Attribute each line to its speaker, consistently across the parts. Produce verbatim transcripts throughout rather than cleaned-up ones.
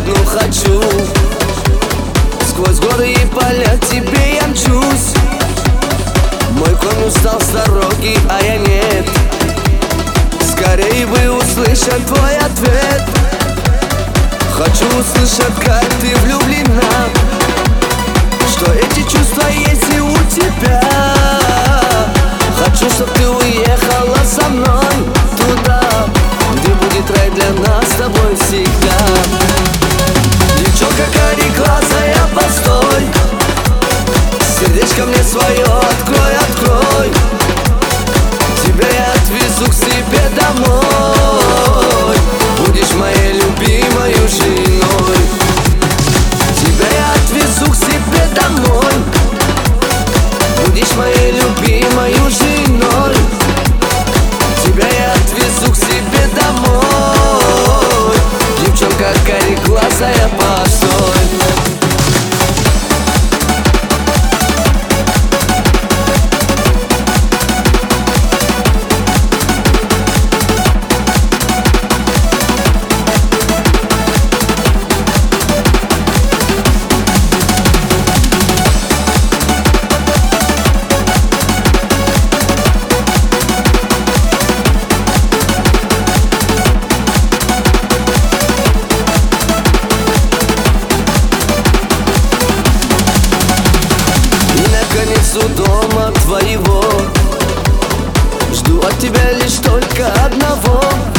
Speaker 1: одну хочу. Сквозь горы и поля к тебе я мчусь. Мой конь устал с дороги, а я нет. Скорее бы услышать твой ответ. Хочу услышать, как ты влюблена, что эти чувства есть и у тебя. Хочу, чтоб ты уехала со мной туда, где будет рай для нас с тобой всегда. Девчонка кареглазая, постой, сердечко мне свое открой, открой. Тебя я отвезу к себе домой, будешь моей любимой женой. Тебя я отвезу к себе домой, будешь моей любимой женой. Тебя я отвезу к себе домой, девчонка кареглазая, постой. У дома твоего жду от тебя лишь только одного.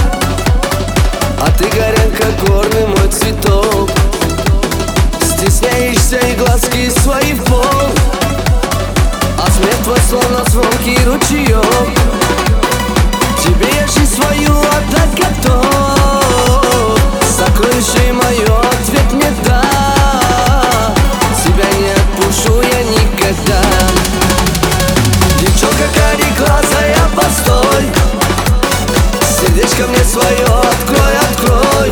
Speaker 1: А ты горянка, горный мой цветок, стесняешься и глазки свои в пол. А смех твой словно звонкий ручеек, тебе я жизнь свою отдать готов. Сокровище мое, ответ мне да, тебя не отпущу я никогда. Девчонка кареглазая, постой, сердечко мне свое открой, открой.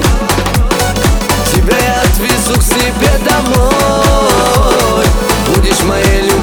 Speaker 1: Тебя я отвезу к себе домой, будешь моей любимой